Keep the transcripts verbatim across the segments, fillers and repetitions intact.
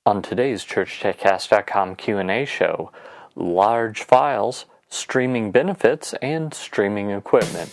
On today's Church Tech Cast dot com Q and A show, large files, streaming benefits, and streaming equipment.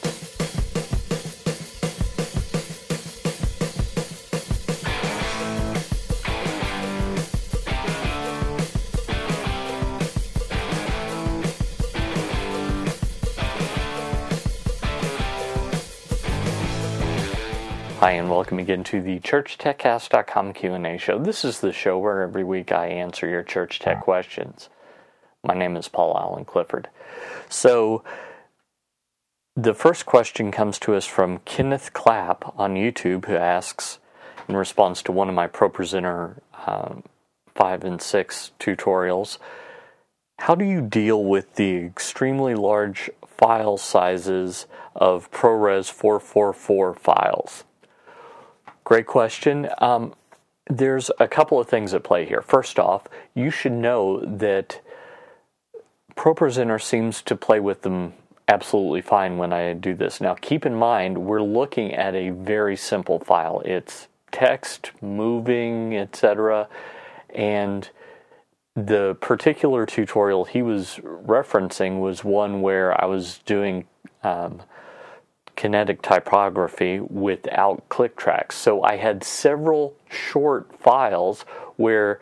Hi, and welcome again to the Church Tech Cast dot com Q and A show. This is the show where every week I answer your church tech questions. My name is Paul Allen Clifford. So, the first question comes to us from Kenneth Clapp on YouTube, who asks, in response to one of my ProPresenter um, five and six tutorials, how do you deal with the extremely large file sizes of ProRes four forty-four files? Great question. Um, there's a couple of things at play here. First off, you should know that ProPresenter seems to play with them absolutely fine when I do this. Now, keep in mind, we're looking at a very simple file. It's text, moving, et cetera. And the particular tutorial he was referencing was one where I was doing um, kinetic typography without click tracks. So I had several short files where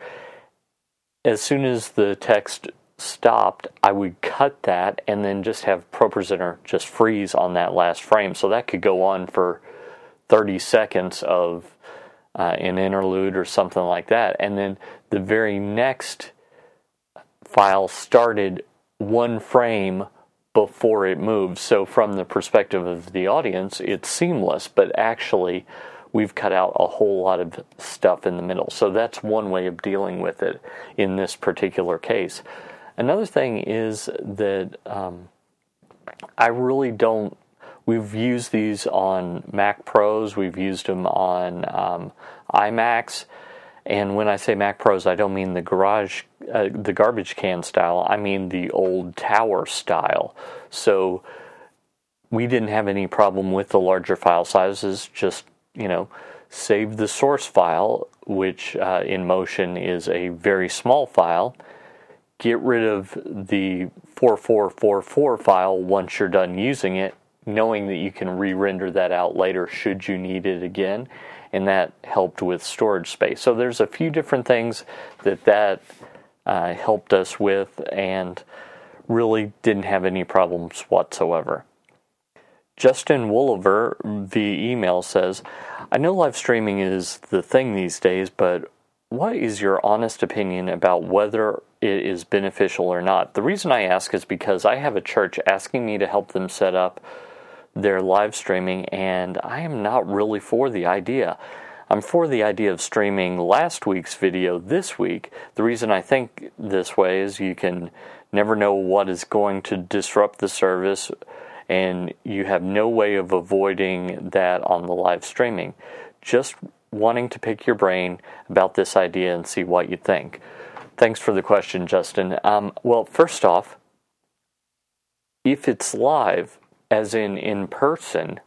as soon as the text stopped, I would cut that and then just have ProPresenter just freeze on that last frame. So that could go on for thirty seconds of uh, an interlude or something like that. And then the very next file started one frame before it moves. So from the perspective of the audience, it's seamless, but actually we've cut out a whole lot of stuff in the middle. So that's one way of dealing with it in this particular case. Another thing is that um, I really don't, we've used these on Mac Pros, we've used them on um, iMacs, and when I say Mac Pros, I don't mean the garage, uh, the garbage can style. I mean the old tower style. So we didn't have any problem with the larger file sizes. Just, you know, save the source file, which uh, in Motion is a very small file. Get rid of the four four four four file once you're done using it, knowing that you can re-render that out later should you need it again. And that helped with storage space. So there's a few different things that that uh, helped us with and really didn't have any problems whatsoever. Justin Wooliver via email says, I know live streaming is the thing these days, but what is your honest opinion about whether it is beneficial or not? The reason I ask is because I have a church asking me to help them set up their live streaming, and I am not really for the idea. I'm for the idea of streaming last week's video this week. The reason I think this way is you can never know what is going to disrupt the service, and you have no way of avoiding that on the live streaming. Just wanting to pick your brain about this idea and see what you think. Thanks for the question, Justin. Um, well, first off, if it's live, as in in person,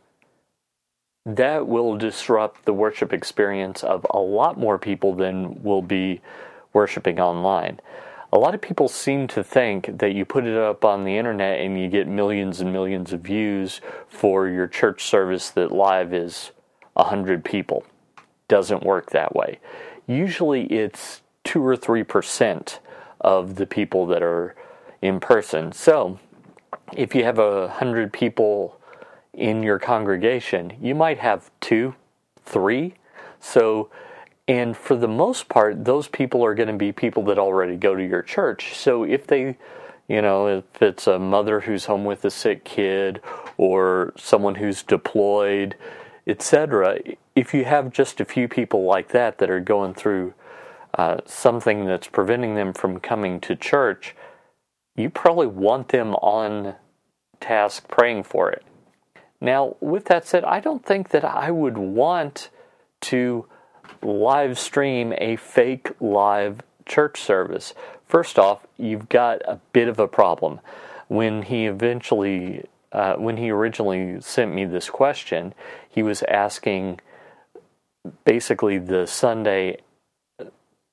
that will disrupt the worship experience of a lot more people than will be worshiping online. A lot of people seem to think that you put it up on the internet and you get millions and millions of views for your church service that live is one hundred people. Doesn't work that way. Usually it's two or three percent of the people that are in person. So if you have a hundred people in your congregation, you might have two, three. So, and for the most part, those people are going to be people that already go to your church. So if they, you know, if it's a mother who's home with a sick kid or someone who's deployed, et cetera, if you have just a few people like that that are going through uh, something that's preventing them from coming to church, you probably want them on task praying for it. Now, with that said, I don't think that I would want to live stream a fake live church service. First off, you've got a bit of a problem. When he eventually, uh, when he originally sent me this question, he was asking basically the Sunday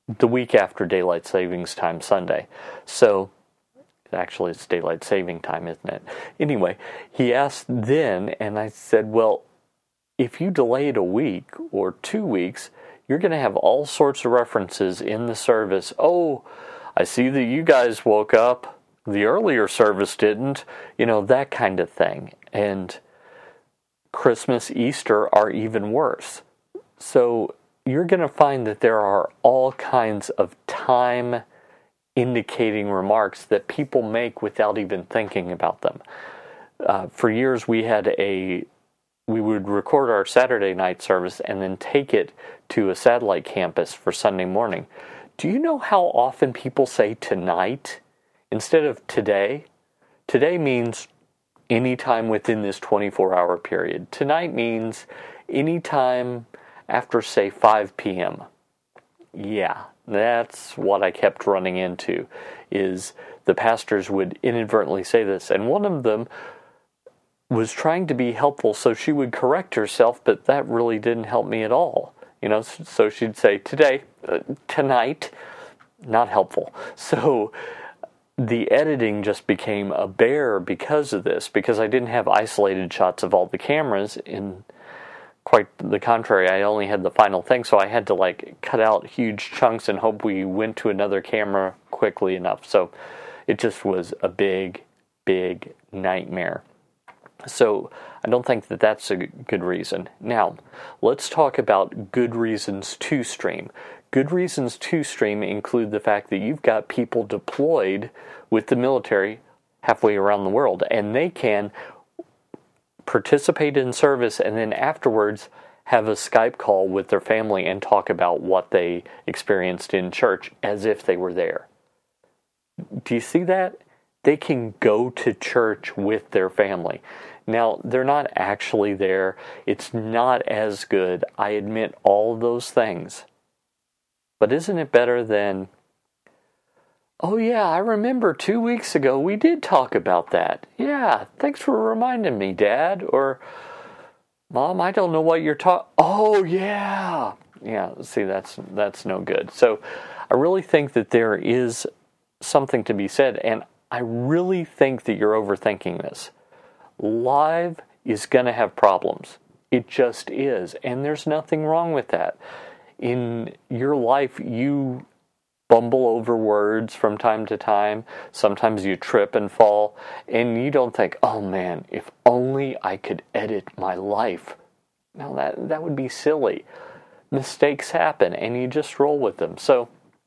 the week after Daylight Savings Time Sunday. So, actually it's Daylight Saving Time, isn't it? Anyway, he asked then, and I said, well, if you delay it a week or two weeks, you're going to have all sorts of references in the service. Oh, I see that you guys woke up. The earlier service didn't. You know, that kind of thing. And Christmas, Easter are even worse. So you're going to find that there are all kinds of time indicating remarks that people make without even thinking about them. Uh, for years we had a, we would record our Saturday night service and then take it to a satellite campus for Sunday morning. Do you know how often people say tonight instead of today? Today means any time within this twenty-four hour period. Tonight means any time after, say, five p.m. Yeah, that's what I kept running into, is the pastors would inadvertently say this. And one of them was trying to be helpful, so she would correct herself, but that really didn't help me at all. You know, so she'd say, today, uh, tonight, not helpful. So the editing just became a bear because of this, because I didn't have isolated shots of all the cameras. In quite the contrary, I only had the final thing, so I had to like cut out huge chunks and hope we went to another camera quickly enough. So it just was a big, big nightmare. So I don't think that that's a good reason. Now, let's talk about good reasons to stream. Good reasons to stream include the fact that you've got people deployed with the military halfway around the world, and they can participate in service and then afterwards have a Skype call with their family and talk about what they experienced in church as if they were there. Do you see that? They can go to church with their family. Now, they're not actually there. It's not as good. I admit all those things. But isn't it better than, oh yeah, I remember two weeks ago we did talk about that. Yeah, thanks for reminding me, Dad. Or, Mom, I don't know what you're talking. Oh yeah. Yeah, see, that's that's no good. So I really think that there is something to be said, and I really think that you're overthinking this. Live is going to have problems. It just is, and there's nothing wrong with that. In your life, you bumble over words from time to time. Sometimes you trip and fall, and you don't think, oh man, if only I could edit my life. Now that, that would be silly. Mistakes happen, and you just roll with them. So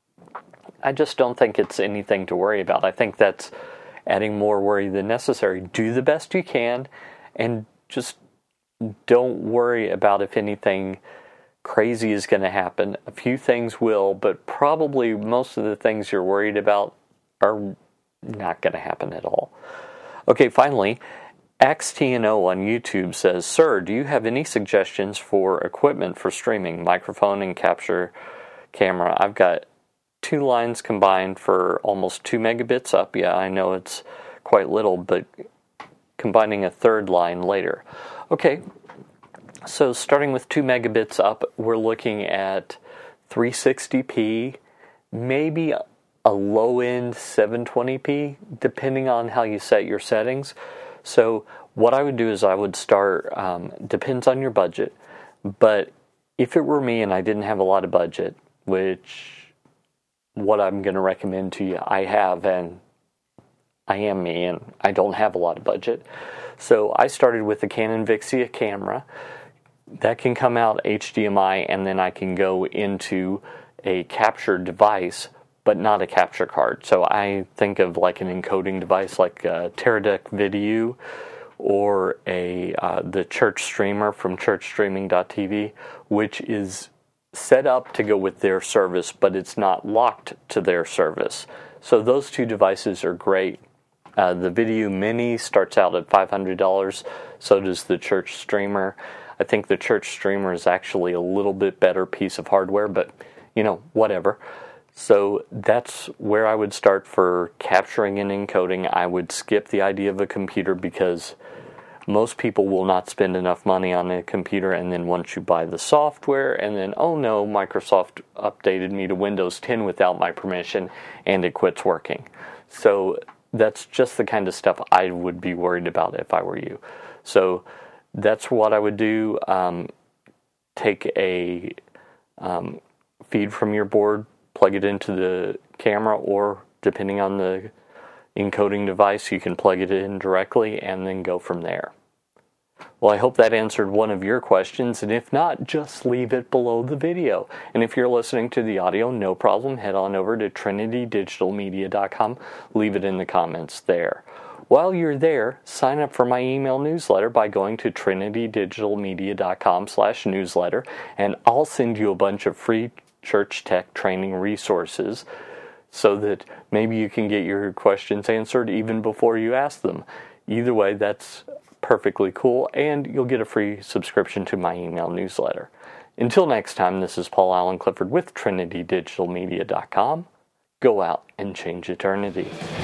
I just don't think it's anything to worry about. I think that's adding more worry than necessary. Do the best you can, and just don't worry about if anything crazy is going to happen. A few things will, but probably most of the things you're worried about are not going to happen at all. Okay, finally, X T N O on YouTube says, Sir, do you have any suggestions for equipment for streaming, microphone and capture camera? I've got two lines combined for almost two megabits up. Yeah, I know it's quite little, but combining a third line later. Okay, so starting with two megabits up, we're looking at three sixty p, maybe a low-end seven twenty p, depending on how you set your settings. So what I would do is I would start, um, depends on your budget, but if it were me and I didn't have a lot of budget, which what I'm going to recommend to you, I have, and I am me, and I don't have a lot of budget. So I started with the Canon Vixia camera. That can come out H D M I, and then I can go into a capture device, but not a capture card. So I think of like an encoding device like a Teradek Video or a uh, the Church Streamer from church streaming dot t v, which is set up to go with their service, but it's not locked to their service. So those two devices are great. Uh, the Video Mini starts out at five hundred dollars, so does the Church Streamer. I think the Church Streamer is actually a little bit better piece of hardware, but, you know, whatever. So that's where I would start for capturing and encoding. I would skip the idea of a computer because Most people will not spend enough money on a computer, and then once you buy the software, and then, oh no, Microsoft updated me to Windows ten without my permission, and it quits working. So that's just the kind of stuff I would be worried about if I were you. So that's what I would do. Um, take a um, feed from your board, plug it into the camera, or depending on the encoding device, you can plug it in directly and then go from there. Well, I hope that answered one of your questions, and if not, just leave it below the video. And if you're listening to the audio, no problem, head on over to trinity digital media dot com, leave it in the comments there. While you're there, sign up for my email newsletter by going to trinity digital media dot com slash newsletter, and I'll send you a bunch of free church tech training resources so that maybe you can get your questions answered even before you ask them. Either way, that's perfectly cool, and you'll get a free subscription to my email newsletter. Until next time, this is Paul Allen Clifford with trinity digital media dot com. Go out and change eternity.